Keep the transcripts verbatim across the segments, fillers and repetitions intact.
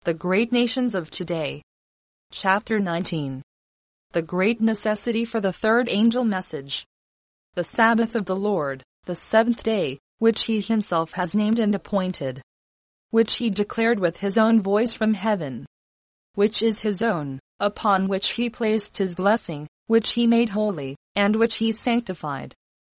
The Great Nations of Today. Chapter nineteen. The Great Necessity for the Third Angel Message. The Sabbath of the Lord, the seventh day, which he himself has named and appointed, which he declared with his own voice from heaven, which is his own, upon which he placed his blessing, which he made holy, and which he sanctified.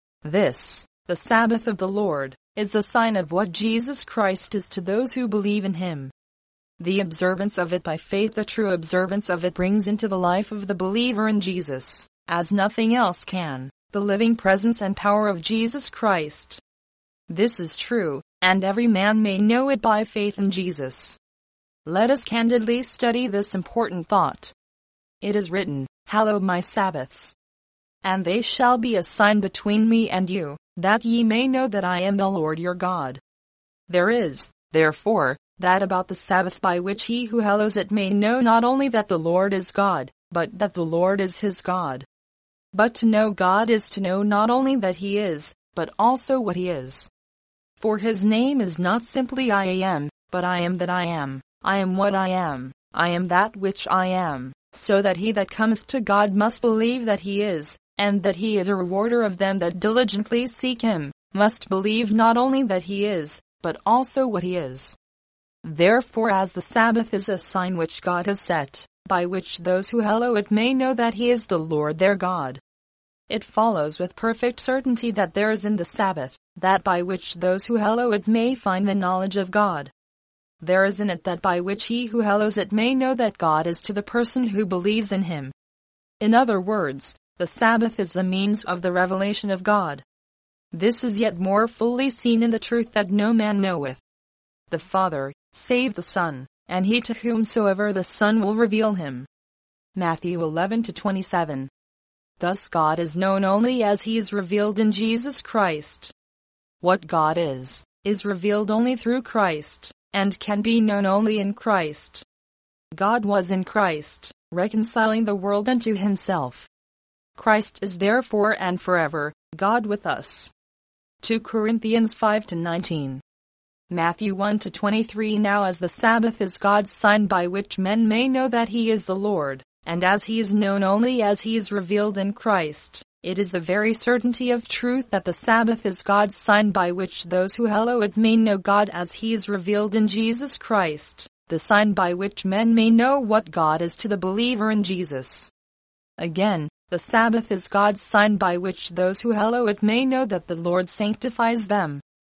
This, the Sabbath of the Lord, is the sign of what Jesus Christ is to those who believe in him. The observance of it by faith, the true observance of it brings into the life of the believer in Jesus, as nothing else can, the living presence and power of Jesus Christ. This is true, and every man may know it by faith in Jesus. Let us candidly study this important thought. It is written, "Hallow my Sabbaths. And they shall be a sign between me and you, that ye may know that I am the Lord your God." There is, therefore, that about the Sabbath by which he who hallows it may know not only that the Lord is God, but that the Lord is his God. But to know God is to know not only that he is, but also what he is. For his name is not simply I am, but I am that I am, I am what I am, I am that which I am, so that he that cometh to God must believe that he is, and that he is a rewarder of them that diligently seek him, must believe not only that he is, but also what he is. Therefore, as the Sabbath is a sign which God has set, by which those who hallow it may know that he is the Lord their God, it follows with perfect certainty that there is in the Sabbath, that by which those who hallow it may find the knowledge of God. There is in it that by which he who hallows it may know that God is to the person who believes in him. In other words, the Sabbath is the means of the revelation of God. This is yet more fully seen in the truth that no man knoweth the Father, save the Son, and he to whomsoever the Son will reveal him. Matthew eleven to twenty-seven. Thus God is known only as he is revealed in Jesus Christ. What God is, is revealed only through Christ, and can be known only in Christ. God was in Christ, reconciling the world unto himself. Christ is therefore and forever, God with us. Second Corinthians five to nineteen. Matthew one to twenty-three. Now as the Sabbath is God's sign by which men may know that he is the Lord, and as he is known only as he is revealed in Christ, it is the very certainty of truth that the Sabbath is God's sign by which those who hallow it may know God as he is revealed in Jesus Christ, the sign by which men may know what God is to the believer in Jesus. Again, the Sabbath is God's sign by which those who hallow it may know that the Lord sanctifies them.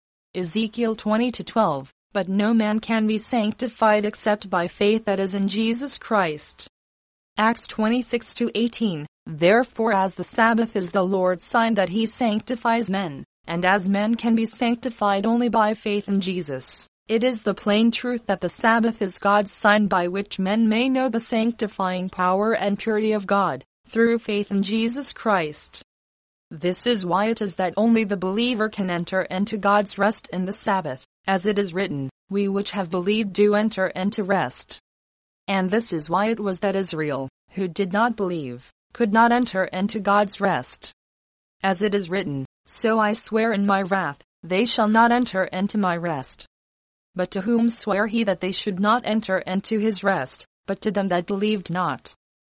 Ezekiel twenty to twelve. But no man can be sanctified except by faith that is in Jesus Christ. Acts twenty-six to eighteen. Therefore as the Sabbath is the Lord's sign that he sanctifies men, and as men can be sanctified only by faith in Jesus, it is the plain truth that the Sabbath is God's sign by which men may know the sanctifying power and purity of God, through faith in Jesus Christ. This is why it is that only the believer can enter into God's rest in the Sabbath, as it is written, "We which have believed do enter into rest." And this is why it was that Israel, who did not believe, could not enter into God's rest. As it is written, "So I swear in my wrath, they shall not enter into my rest." But to whom sware he that they should not enter into his rest, but to them that believed not?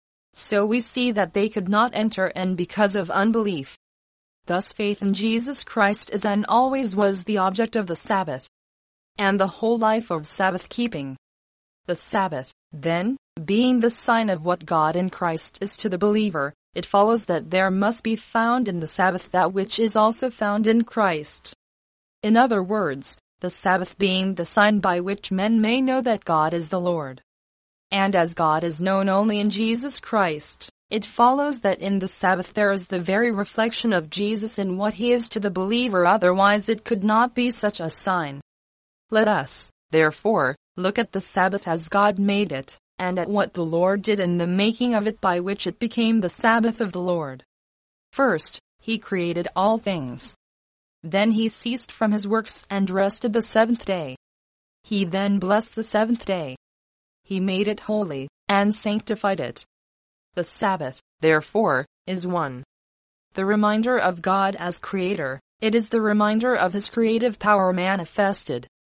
So we see that they could not enter in because of unbelief. Thus faith in Jesus Christ is and always was the object of the Sabbath, and the whole life of Sabbath keeping. The Sabbath, then, being the sign of what God in Christ is to the believer, it follows that there must be found in the Sabbath that which is also found in Christ. In other words, the Sabbath being the sign by which men may know that God is the Lord. And as God is known only in Jesus Christ, it follows that in the Sabbath there is the very reflection of Jesus in what he is to the believer, otherwise it could not be such a sign. Let us, therefore, look at the Sabbath as God made it, and at what the Lord did in the making of it by which it became the Sabbath of the Lord. First, he created all things. Then he ceased from his works and rested the seventh day. He then blessed the seventh day. He made it holy, and sanctified it. The Sabbath, therefore, is one. The reminder of God as Creator, it is the reminder of his creative power manifested.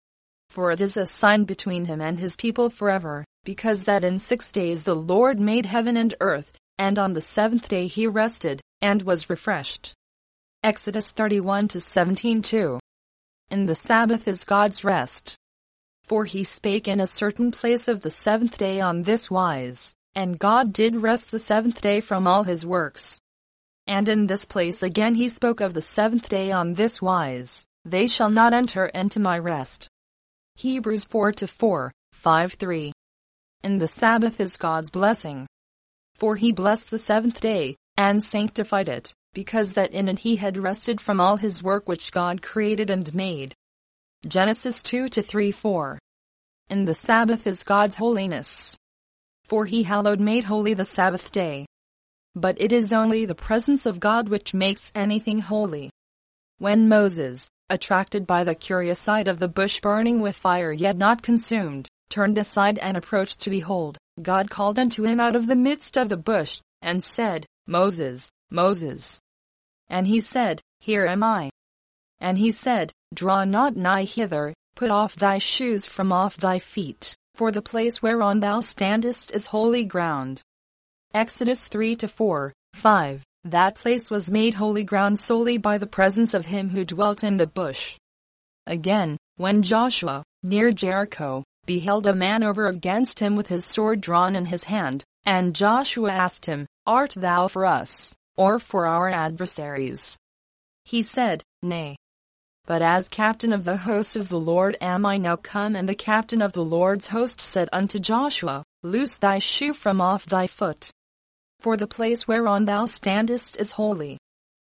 For it is a sign between him and his people forever, because that in six days the Lord made heaven and earth, and on the seventh day he rested, and was refreshed. Exodus thirty-one to seventeen two. And the Sabbath is God's rest. For he spake in a certain place of the seventh day on this wise, and God did rest the seventh day from all his works. And in this place again he spoke of the seventh day on this wise, they shall not enter into my rest. Hebrews four to four, five three. And the Sabbath is God's blessing. For he blessed the seventh day, and sanctified it, because that in it he had rested from all his work which God created and made. Genesis two to three four. And the Sabbath is God's holiness. For he hallowed made holy the Sabbath day. But it is only the presence of God which makes anything holy. When Moses, attracted by the curious sight of the bush burning with fire yet not consumed, turned aside and approached to behold, God called unto him out of the midst of the bush, and said, Moses, Moses. And he said, Here am I. And he said, Draw not nigh hither, put off thy shoes from off thy feet, for the place whereon thou standest is holy ground. Exodus three to four, five. That place was made holy ground solely by the presence of him who dwelt in the bush. Again, when Joshua, near Jericho, beheld a man over against him with his sword drawn in his hand, and Joshua asked him, Art thou for us, or for our adversaries? He said, Nay. But as captain of the host of the Lord am I now come. And the captain of the Lord's host said unto Joshua, Loose thy shoe from off thy foot. For the place whereon thou standest is holy.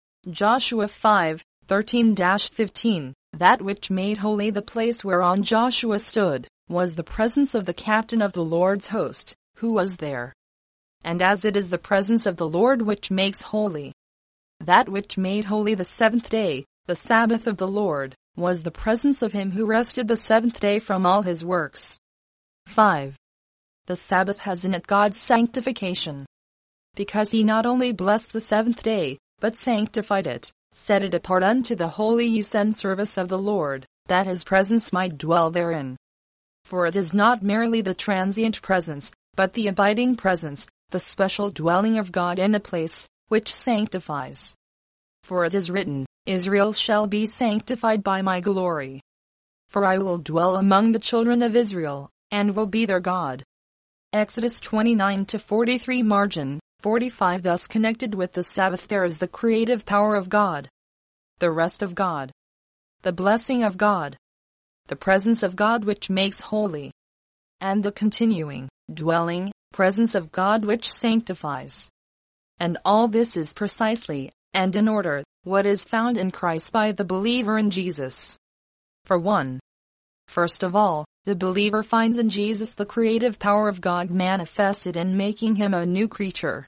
Joshua five, thirteen to fifteen. That which made holy the place whereon Joshua stood, was the presence of the captain of the Lord's host, who was there. And as it is the presence of the Lord which makes holy. That which made holy the seventh day, the Sabbath of the Lord, was the presence of him who rested the seventh day from all his works. five. The Sabbath has in it God's sanctification. Because he not only blessed the seventh day, but sanctified it, set it apart unto the holy use and service of the Lord, that his presence might dwell therein. For it is not merely the transient presence, but the abiding presence, the special dwelling of God in a place, which sanctifies. For it is written, Israel shall be sanctified by my glory. For I will dwell among the children of Israel, and will be their God. Exodus twenty-nine to forty-three margin. forty-five Thus connected with the Sabbath there is the creative power of God, the rest of God, the blessing of God, the presence of God which makes holy, and the continuing, dwelling, presence of God which sanctifies. And all this is precisely, and in order, what is found in Christ by the believer in Jesus. For one, first of all, the believer finds in Jesus the creative power of God manifested in making him a new creature.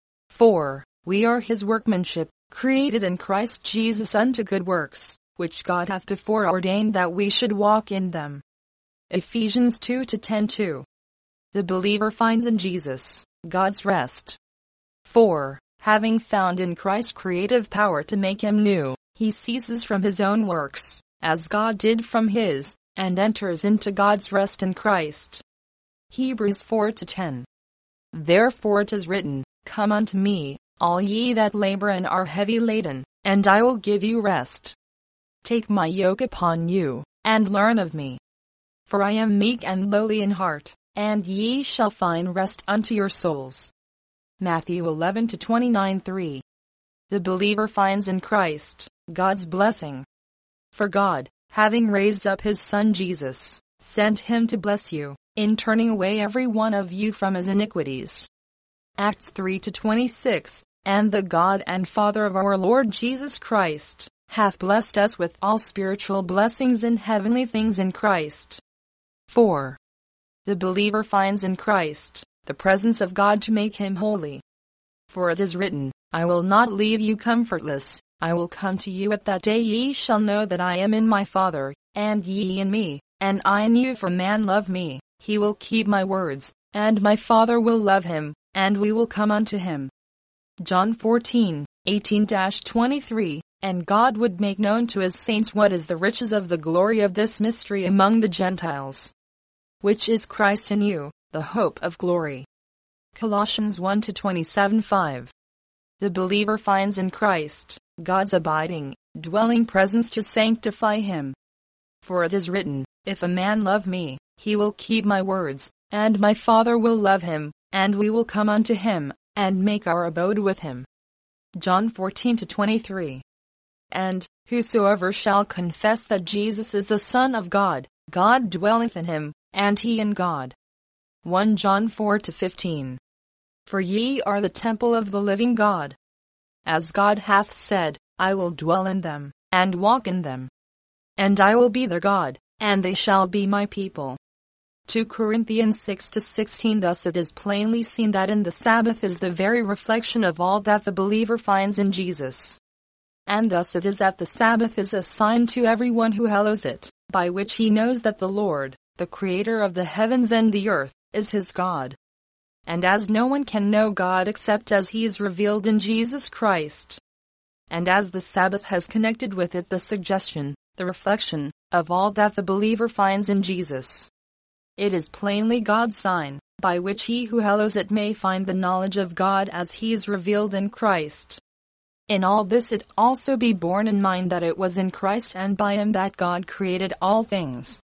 four. We are his workmanship, created in Christ Jesus unto good works, which God hath before ordained that we should walk in them. Ephesians two to ten two. The believer finds in Jesus God's rest. four. Having found in Christ creative power to make him new, he ceases from his own works, as God did from his, and enters into God's rest in Christ. Hebrews four to ten. Therefore it is written, Come unto me, all ye that labor and are heavy laden, and I will give you rest. Take my yoke upon you, and learn of me. For I am meek and lowly in heart, and ye shall find rest unto your souls. Matthew eleven to twenty-nine three. The believer finds in Christ God's blessing. For God, having raised up his Son Jesus, sent him to bless you, in turning away every one of you from his iniquities. Acts three to twenty-six. And the God and Father of our Lord Jesus Christ, hath blessed us with all spiritual blessings in heavenly things in Christ. four. The believer finds in Christ the presence of God to make him holy. For it is written, I will not leave you comfortless, I will come to you at that day. Ye shall know that I am in my Father, and ye in me, and I in you. For man love me, he will keep my words, and my Father will love him, and we will come unto him. John fourteen, eighteen to twenty-three, and God would make known to his saints what is the riches of the glory of this mystery among the Gentiles, which is Christ in you, the hope of glory. Colossians one to twenty-seven five. The believer finds in Christ God's abiding, dwelling presence to sanctify him. For it is written, if a man love me, he will keep my words, and my Father will love him, and we will come unto him, and make our abode with him. John fourteen to twenty-three. And, whosoever shall confess that Jesus is the Son of God, God dwelleth in him, and he in God. First John four to fifteen. For ye are the temple of the living God. As God hath said, I will dwell in them, and walk in them. And I will be their God, and they shall be my people. Second Corinthians six to sixteen. Thus it is plainly seen that in the Sabbath is the very reflection of all that the believer finds in Jesus. And thus it is that the Sabbath is a sign to everyone who hallows it, by which he knows that the Lord, the Creator of the heavens and the earth, is his God. And as no one can know God except as he is revealed in Jesus Christ, and as the Sabbath has connected with it the suggestion, the reflection, of all that the believer finds in Jesus, it is plainly God's sign, by which he who hallows it may find the knowledge of God as he is revealed in Christ. In all this it also be borne in mind that it was in Christ and by him that God created all things.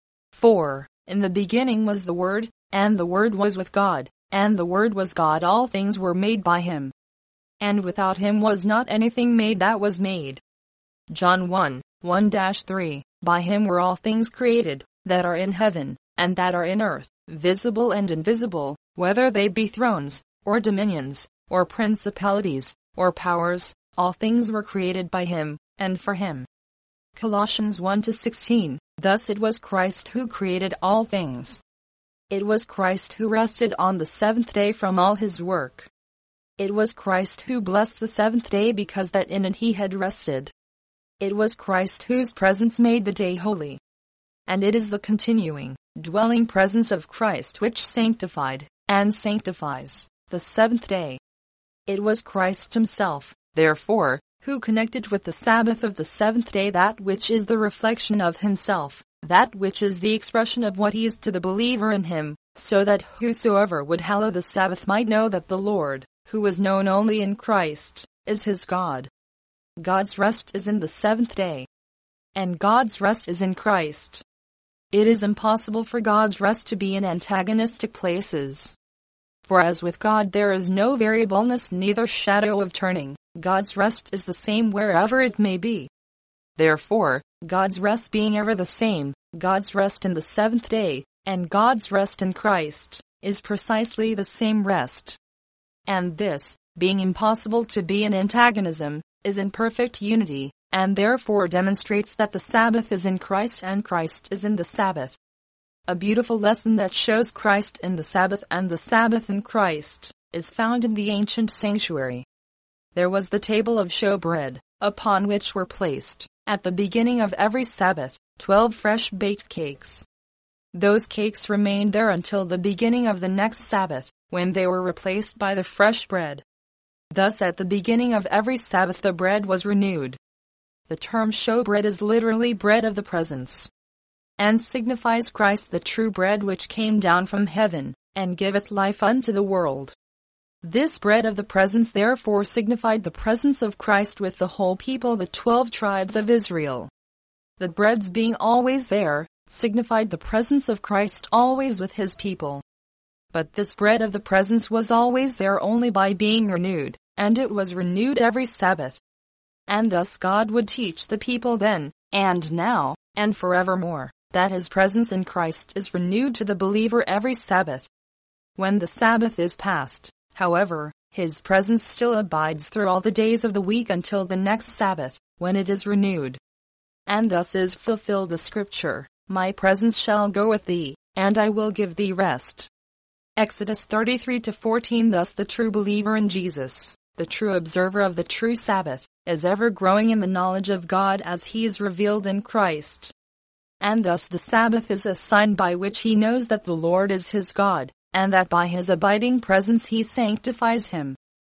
For, in the beginning was the Word, and the Word was with God, and the Word was God. All things were made by him, and without him was not anything made that was made. John one, one to three. By him were all things created, that are in heaven, and that are in earth, visible and invisible, whether they be thrones, or dominions, or principalities, or powers, all things were created by him, and for him. Colossians one to sixteen. Thus it was Christ who created all things. It was Christ who rested on the seventh day from all his work. It was Christ who blessed the seventh day because that in it he had rested. It was Christ whose presence made the day holy. And it is the continuing, dwelling presence of Christ which sanctified, and sanctifies, the seventh day. It was Christ himself, therefore, who connected with the Sabbath of the seventh day that which is the reflection of himself, that which is the expression of what he is to the believer in him, so that whosoever would hallow the Sabbath might know that the Lord, who is known only in Christ, is his God. God's rest is in the seventh day, and God's rest is in Christ. It is impossible for God's rest to be in antagonistic places. For as with God there is no variableness, neither shadow of turning, God's rest is the same wherever it may be. Therefore, God's rest being ever the same, God's rest in the seventh day, and God's rest in Christ, is precisely the same rest. And this, being impossible to be in antagonism, is in perfect unity, and therefore demonstrates that the Sabbath is in Christ and Christ is in the Sabbath. A beautiful lesson that shows Christ in the Sabbath and the Sabbath in Christ is found in the ancient sanctuary. There was the table of showbread, upon which were placed, at the beginning of every Sabbath, twelve fresh baked cakes. Those cakes remained there until the beginning of the next Sabbath, when they were replaced by the fresh bread. Thus at the beginning of every Sabbath the bread was renewed. The term showbread is literally bread of the presence, and signifies Christ the true bread which came down from heaven, and giveth life unto the world. This bread of the presence therefore signified the presence of Christ with the whole people, the twelve tribes of Israel. The breads being always there, signified the presence of Christ always with his people. But this bread of the presence was always there only by being renewed, and it was renewed every Sabbath. And thus God would teach the people then, and now, and forevermore, that his presence in Christ is renewed to the believer every Sabbath. When the Sabbath is past, however, his presence still abides through all the days of the week until the next Sabbath, when it is renewed. And thus is fulfilled the scripture, my presence shall go with thee, and I will give thee rest. Exodus thirty-three to fourteen. Thus the true believer in Jesus, the true observer of the true Sabbath, is ever growing in the knowledge of God as he is revealed in Christ. And thus the Sabbath is a sign by which he knows that the Lord is his God, and that by his abiding presence he sanctifies him.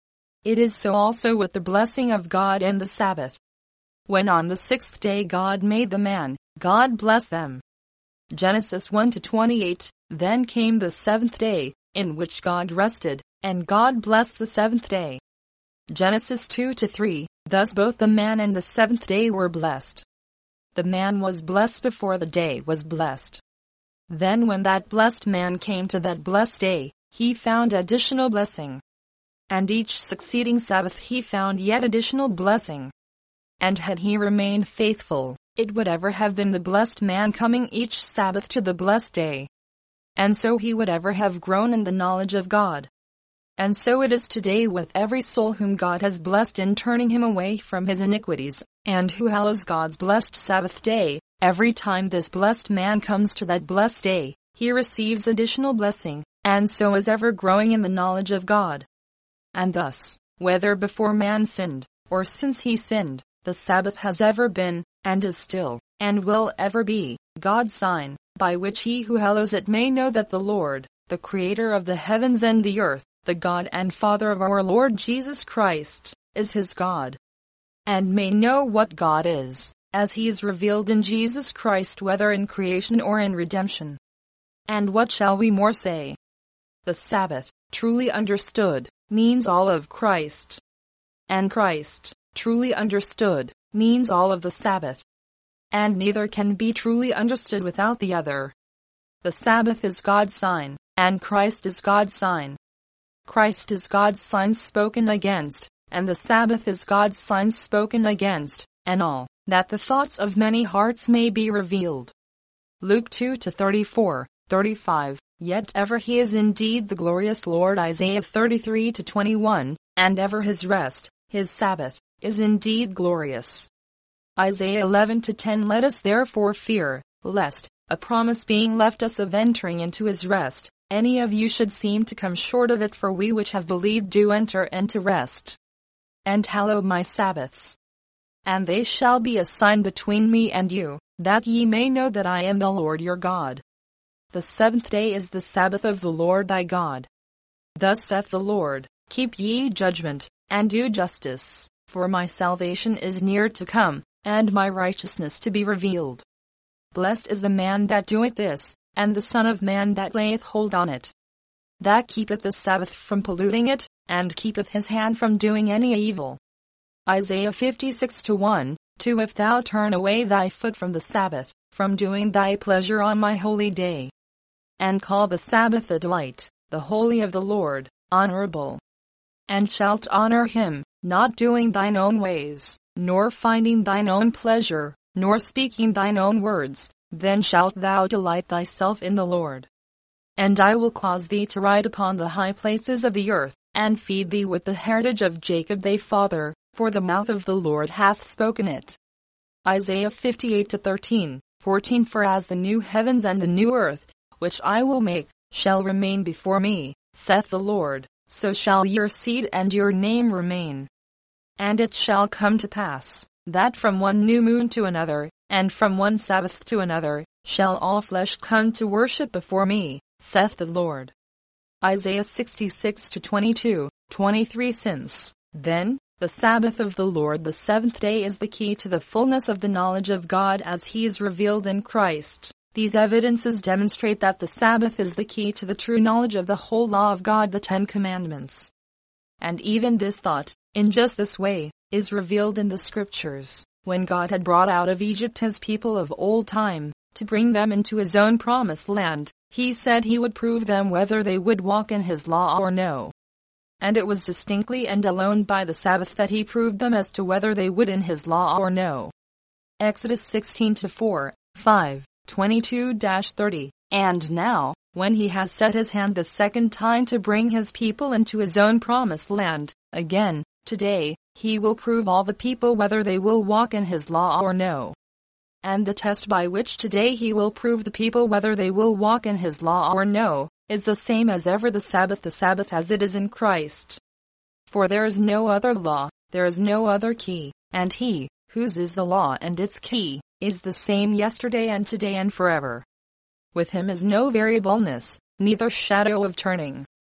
It is so also with the blessing of God and the Sabbath. When on the sixth day God made the man, God blessed them. Genesis one to twenty-eight. Then came the seventh day, in which God rested, and God blessed the seventh day. Genesis two to three. Thus both the man and the seventh day were blessed. The man was blessed before the day was blessed. Then when that blessed man came to that blessed day, he found additional blessing. And each succeeding Sabbath he found yet additional blessing. And had he remained faithful, it would ever have been the blessed man coming each Sabbath to the blessed day. And so he would ever have grown in the knowledge of God. And so it is today with every soul whom God has blessed in turning him away from his iniquities, and who hallows God's blessed Sabbath day. Every time this blessed man comes to that blessed day, he receives additional blessing, and so is ever growing in the knowledge of God. And thus, whether before man sinned, or since he sinned, the Sabbath has ever been, and is still, and will ever be, God's sign, by which he who hallows it may know that the Lord, the Creator of the heavens and the earth, the God and Father of our Lord Jesus Christ, is his God. And may know what God is, as he is revealed in Jesus Christ, whether in creation or in redemption. And what shall we more say? The Sabbath, truly understood, means all of Christ. And Christ, truly understood, means all of the Sabbath. And neither can be truly understood without the other. The Sabbath is God's sign, and Christ is God's sign. Christ is God's sign spoken against, and the Sabbath is God's sign spoken against, and all, that the thoughts of many hearts may be revealed. Luke two to thirty-four, thirty-five. Yet ever he is indeed the glorious Lord. Isaiah thirty-three to twenty-one, and ever his rest, his Sabbath, is indeed glorious. Isaiah eleven to ten. Let us therefore fear, lest, a promise being left us of entering into his rest, any of you should seem to come short of it. For we which have believed do enter into rest. And hallow my Sabbaths. And they shall be a sign between me and you, that ye may know that I am the Lord your God. The seventh day is the Sabbath of the Lord thy God. Thus saith the Lord, keep ye judgment, and do justice, for my salvation is near to come, and my righteousness to be revealed. Blessed is the man that doeth this, and the Son of Man that layeth hold on it, that keepeth the Sabbath from polluting it, and keepeth his hand from doing any evil. Isaiah fifty-six to one, two. If thou turn away thy foot from the Sabbath, from doing thy pleasure on my holy day, and call the Sabbath a delight, the holy of the Lord, honorable, and shalt honor him, not doing thine own ways, nor finding thine own pleasure, nor speaking thine own words, then shalt thou delight thyself in the Lord. And I will cause thee to ride upon the high places of the earth, and feed thee with the heritage of Jacob thy father, for the mouth of the Lord hath spoken it. Isaiah fifty-eight to thirteen, fourteen. For as the new heavens and the new earth, which I will make, shall remain before me, saith the Lord, so shall your seed and your name remain. And it shall come to pass, that from one new moon to another, and from one Sabbath to another, shall all flesh come to worship before me, saith the Lord. Isaiah sixty-six to twenty-two, twenty-three. Since, then, the Sabbath of the Lord, the seventh day, is the key to the fullness of the knowledge of God as he is revealed in Christ. These evidences demonstrate that the Sabbath is the key to the true knowledge of the whole law of God, the Ten Commandments. And even this thought, in just this way, is revealed in the Scriptures. When God had brought out of Egypt his people of old time, to bring them into his own promised land, he said he would prove them whether they would walk in his law or no. And it was distinctly and alone by the Sabbath that he proved them as to whether they would in his law or no. Exodus sixteen to four, five, twenty-two to thirty. And now, when he has set his hand the second time to bring his people into his own promised land, again, today, he will prove all the people whether they will walk in his law or no. And the test by which today he will prove the people whether they will walk in his law or no, is the same as ever the Sabbath, the Sabbath as it is in Christ. For there is no other law, there is no other key, and he, whose is the law and its key, is the same yesterday and today and forever. With him is no variableness, neither shadow of turning.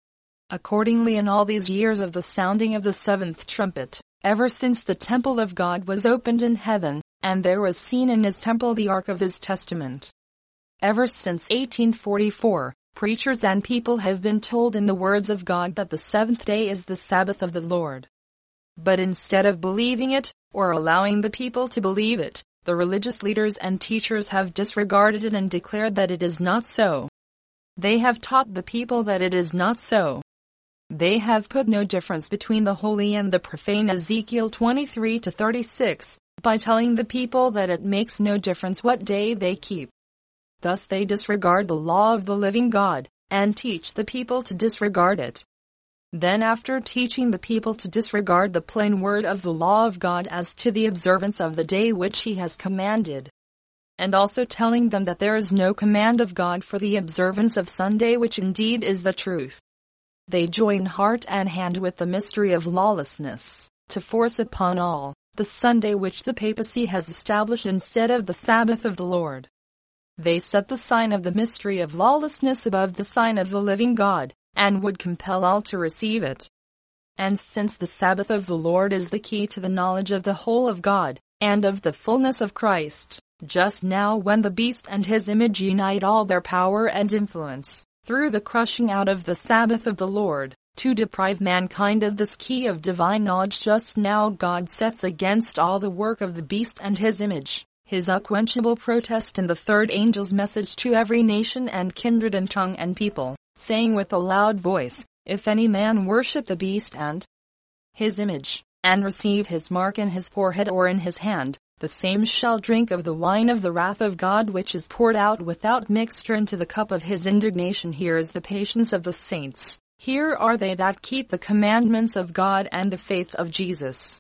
Accordingly, in all these years of the sounding of the seventh trumpet, ever since the temple of God was opened in heaven, and there was seen in his temple the ark of his testament. Ever since eighteen forty-four, preachers and people have been told in the words of God that the seventh day is the Sabbath of the Lord. But instead of believing it, or allowing the people to believe it, the religious leaders and teachers have disregarded it and declared that it is not so. They have taught the people that it is not so. They have put no difference between the holy and the profane, Ezekiel twenty-three to thirty-six, by telling the people that it makes no difference what day they keep. Thus they disregard the law of the living God, and teach the people to disregard it. Then, after teaching the people to disregard the plain word of the law of God as to the observance of the day which he has commanded, and also telling them that there is no command of God for the observance of Sunday, which indeed is the truth, they join heart and hand with the mystery of lawlessness, to force upon all the Sunday which the papacy has established instead of the Sabbath of the Lord. They set the sign of the mystery of lawlessness above the sign of the living God, and would compel all to receive it. And since the Sabbath of the Lord is the key to the knowledge of the whole of God, and of the fullness of Christ, just now when the beast and his image unite all their power and influence, through the crushing out of the Sabbath of the Lord, to deprive mankind of this key of divine knowledge, just now God sets against all the work of the beast and his image his unquenchable protest in the third angel's message to every nation and kindred and tongue and people, saying with a loud voice, "If any man worship the beast and his image, and receive his mark in his forehead or in his hand, the same shall drink of the wine of the wrath of God, which is poured out without mixture into the cup of his indignation." Here is the patience of the saints. Here are they that keep the commandments of God and the faith of Jesus.